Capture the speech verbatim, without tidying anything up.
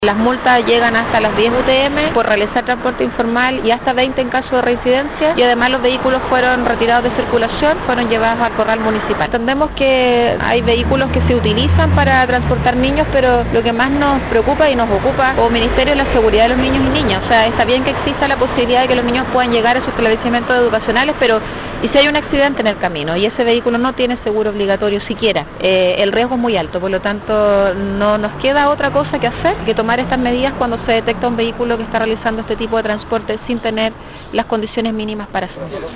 Las multas llegan hasta las diez U T M por realizar transporte informal y hasta veinte en caso de reincidencia, y además los vehículos fueron retirados de circulación, fueron llevados al corral municipal. Entendemos que hay vehículos que se utilizan para transportar niños, pero lo que más nos preocupa y nos ocupa como ministerio es la seguridad de los niños y niñas. O sea, está bien que exista la posibilidad de que los niños puedan llegar a sus establecimientos educacionales, pero ¿y si hay un accidente en el camino y ese vehículo no tiene seguro obligatorio siquiera? Eh, el riesgo es muy alto, por lo tanto no nos queda otra cosa que hacer que tomar estas medidas cuando se detecta un vehículo que está realizando este tipo de transporte sin tener las condiciones mínimas para hacerlo.